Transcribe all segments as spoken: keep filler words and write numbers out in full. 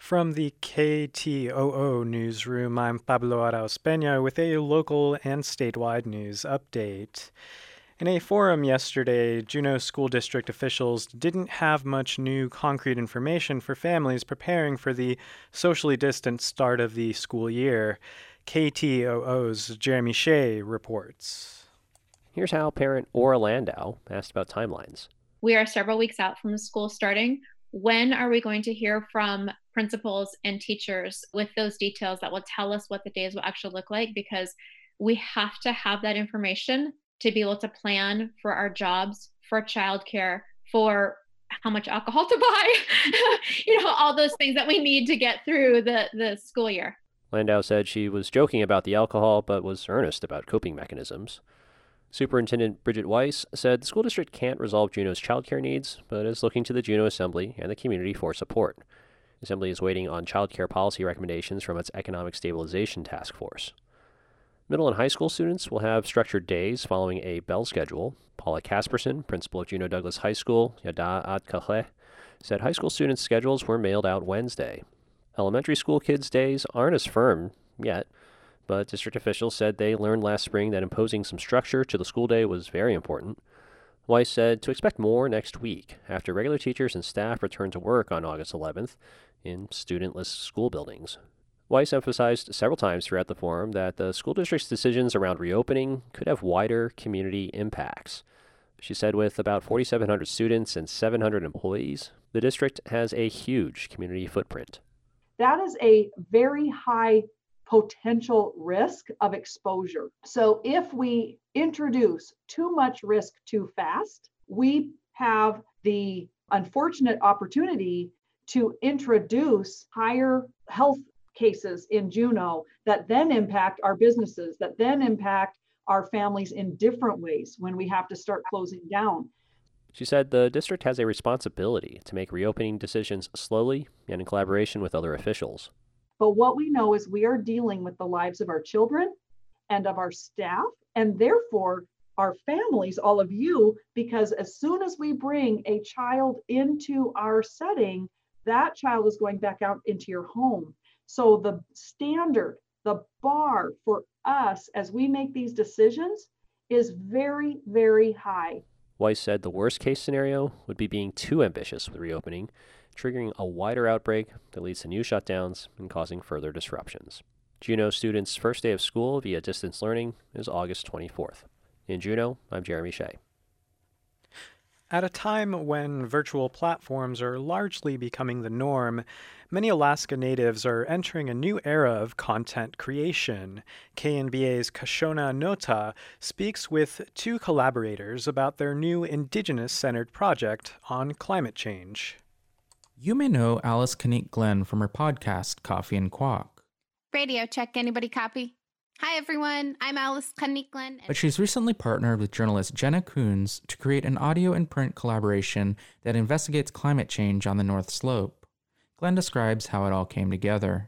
From the K T O O newsroom, I'm Pablo Arauz Peña with a local and statewide news update. In a forum yesterday, Juneau School District officials didn't have much new concrete information for families preparing for the socially distant start of the school year. K T O O's Jeremy Shea reports. Here's how parent Ora Landau asked about timelines. We are several weeks out from school starting. When are we going to hear from principals and teachers with those details that will tell us what the days will actually look like? Because we have to have that information to be able to plan for our jobs, for childcare, for how much alcohol to buy, you know, all those things that we need to get through the, the school year. Landau said she was joking about the alcohol, but was earnest about coping mechanisms. Superintendent Bridget Weiss said the school district can't resolve Juneau's childcare needs, but is looking to the Juneau Assembly and the community for support. The Assembly is waiting on childcare policy recommendations from its Economic Stabilization Task Force. Middle and high school students will have structured days following a bell schedule. Paula Casperson, principal of Juneau Douglas High School, Yada Ad Kache, said high school students' schedules were mailed out Wednesday. Elementary school kids' days aren't as firm yet, but district officials said they learned last spring that imposing some structure to the school day was very important. Weiss said to expect more next week after regular teachers and staff return to work on August eleventh in studentless school buildings. Weiss emphasized several times throughout the forum that the school district's decisions around reopening could have wider community impacts. She said with about forty-seven hundred students and seven hundred employees, the district has a huge community footprint. That is a very high potential risk of exposure. So if we introduce too much risk too fast, we have the unfortunate opportunity to introduce higher health cases in Juneau that then impact our businesses, that then impact our families in different ways when we have to start closing down. She said the district has a responsibility to make reopening decisions slowly and in collaboration with other officials. But what we know is we are dealing with the lives of our children and of our staff, and therefore our families, all of you, because as soon as we bring a child into our setting, that child is going back out into your home. So the standard, the bar for us as we make these decisions is very, very high. Weiss said the worst case scenario would be being too ambitious with reopening, triggering a wider outbreak that leads to new shutdowns and causing further disruptions. Juneau students' first day of school via distance learning is August twenty-fourth. In Juneau, I'm Jeremy Shea. At a time when virtual platforms are largely becoming the norm, many Alaska Natives are entering a new era of content creation. K N B A's Kashona Nota speaks with two collaborators about their new Indigenous-centered project on climate change. You may know Alice Kanique Glenn from her podcast, Coffee and Quack. Radio check, anybody copy? Hi everyone, I'm Alice Kanique Glenn. But she's recently partnered with journalist Jenna Coons to create an audio and print collaboration that investigates climate change on the North Slope. Glenn describes how it all came together.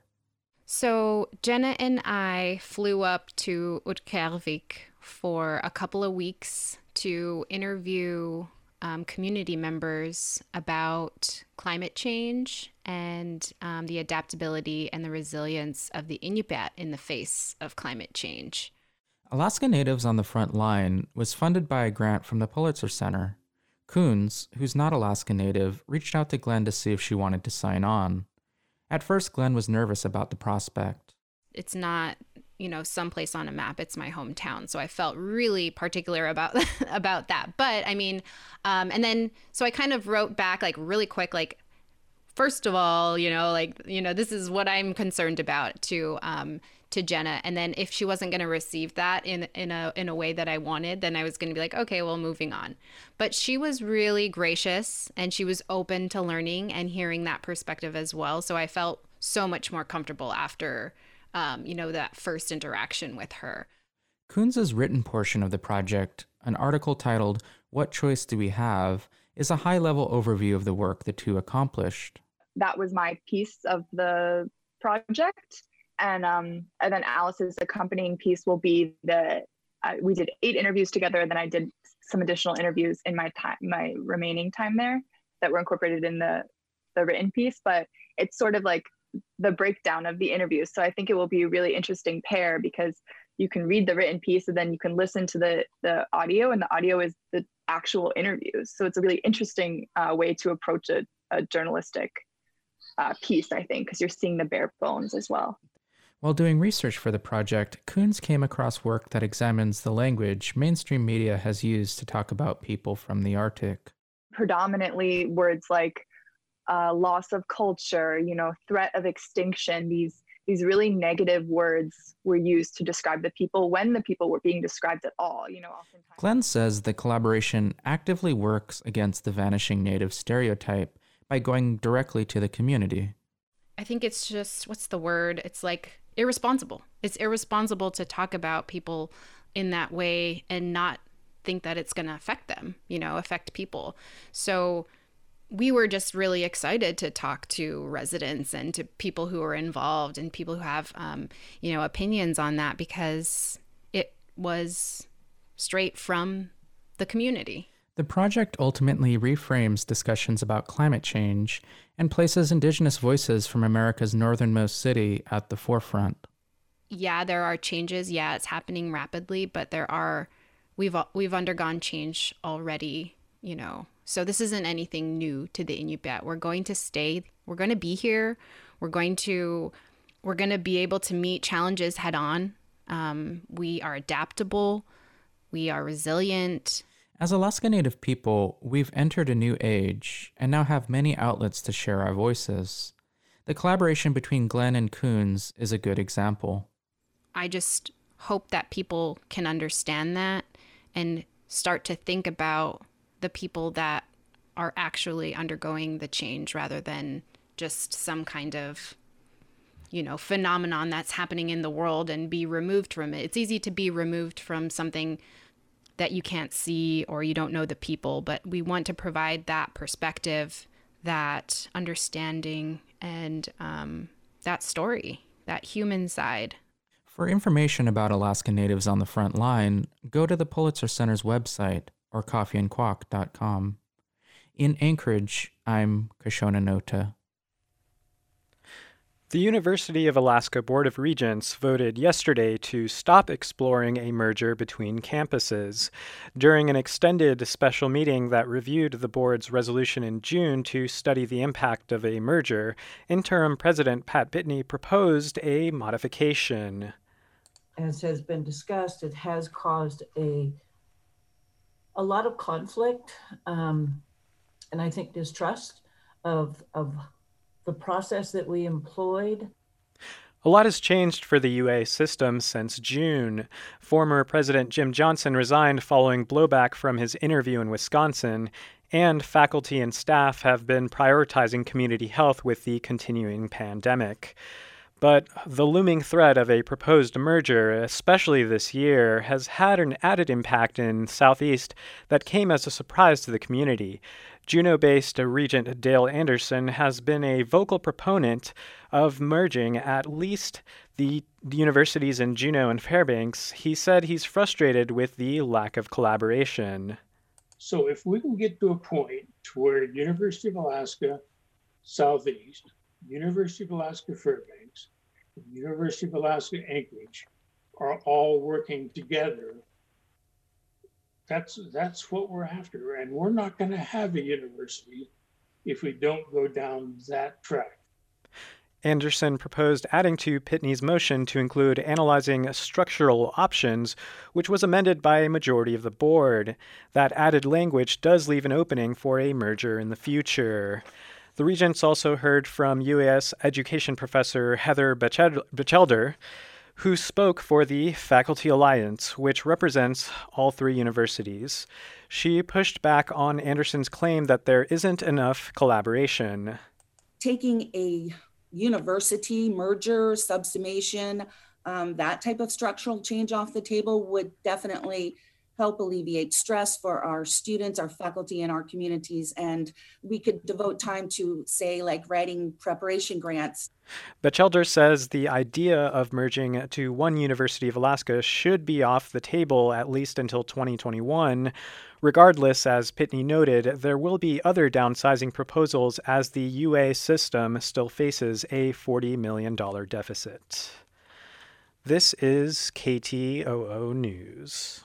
So Jenna and I flew up to Utqagvik for a couple of weeks to interview Um, community members about climate change and um, the adaptability and the resilience of the Inupiat in the face of climate change. Alaska Natives on the Front Line was funded by a grant from the Pulitzer Center. Coons, who's not Alaska Native, reached out to Glenn to see if she wanted to sign on. At first, Glenn was nervous about the prospect. It's not, you know, someplace on a map. It's my hometown. So I felt really particular about about that. But I mean, um, and then so I kind of wrote back like really quick, like, first of all, you know, like, you know, this is what I'm concerned about to um, to Jenna. And then if she wasn't going to receive that in in a in a way that I wanted, then I was going to be like, okay, well, moving on. But she was really gracious and she was open to learning and hearing that perspective as well. So I felt so much more comfortable after Um, you know, that first interaction with her. Coons' written portion of the project, an article titled, What Choice Do We Have?, is a high-level overview of the work the two accomplished. That was my piece of the project. And um, and then Alice's accompanying piece will be the, uh, we did eight interviews together, and then I did some additional interviews in my time, my remaining time there that were incorporated in the, the written piece. But it's sort of like the breakdown of the interviews. So I think it will be a really interesting pair because you can read the written piece and then you can listen to the, the audio, and the audio is the actual interviews. So it's a really interesting uh, way to approach a, a journalistic uh, piece, I think, because you're seeing the bare bones as well. While doing research for the project, Koons came across work that examines the language mainstream media has used to talk about people from the Arctic. Predominantly words like uh, loss of culture, you know, threat of extinction, these these really negative words were used to describe the people when the people were being described at all, you know, oftentimes. Glenn says the collaboration actively works against the vanishing Native stereotype by going directly to the community. I think it's just, what's the word? It's like irresponsible. It's irresponsible to talk about people in that way and not think that it's going to affect them, you know, affect people. So we were just really excited to talk to residents and to people who are involved and people who have, um, you know, opinions on that, because it was straight from the community. The project ultimately reframes discussions about climate change and places Indigenous voices from America's northernmost city at the forefront. Yeah, there are changes. Yeah, it's happening rapidly, but there are, we've we've undergone change already, you know. So this isn't anything new to the Inupiat. We're going to stay, we're going to be here. We're going to, we're going to be able to meet challenges head on. Um, we are adaptable. We are resilient. As Alaska Native people, we've entered a new age and now have many outlets to share our voices. The collaboration between Glenn and Koons is a good example. I just hope that people can understand that and start to think about the people that are actually undergoing the change rather than just some kind of, you know, phenomenon that's happening in the world and be removed from it. It's easy to be removed from something that you can't see or you don't know the people, but we want to provide that perspective, that understanding, and um, that story, that human side. For information about Alaska Natives on the Front Line, go to the Pulitzer Center's website or coffee and quack dot com. In Anchorage, I'm Kashona Nota. The University of Alaska Board of Regents voted yesterday to stop exploring a merger between campuses. During an extended special meeting that reviewed the board's resolution in June to study the impact of a merger, interim President Pat Pitney proposed a modification. As has been discussed, it has caused a a lot of conflict um, and I think distrust of of the process that we employed. A lot has changed for the U A system since June. Former President Jim Johnson resigned following blowback from his interview in Wisconsin, and faculty and staff have been prioritizing community health with the continuing pandemic. But the looming threat of a proposed merger, especially this year, has had an added impact in Southeast that came as a surprise to the community. Juneau-based Regent Dale Anderson has been a vocal proponent of merging at least the universities in Juneau and Fairbanks. He said he's frustrated with the lack of collaboration. So if we can get to a point to where University of Alaska Southeast, University of Alaska Fairbanks, University of Alaska Anchorage are all working together, that's that's what we're after. And we're not going to have a university if we don't go down that track. Anderson proposed adding to Pitney's motion to include analyzing structural options, which was amended by a majority of the board. That added language does leave an opening for a merger in the future. The Regents also heard from U A S education professor Heather Batchelder, who spoke for the Faculty Alliance, which represents all three universities. She pushed back on Anderson's claim that there isn't enough collaboration. Taking a university merger, subsummation, um, that type of structural change off the table would definitely help alleviate stress for our students, our faculty, and our communities. And we could devote time to, say, like writing preparation grants. Batchelder says the idea of merging to one University of Alaska should be off the table at least until twenty twenty-one. Regardless, as Pitney noted, there will be other downsizing proposals as the U A system still faces a forty million dollars deficit. This is K T O O News.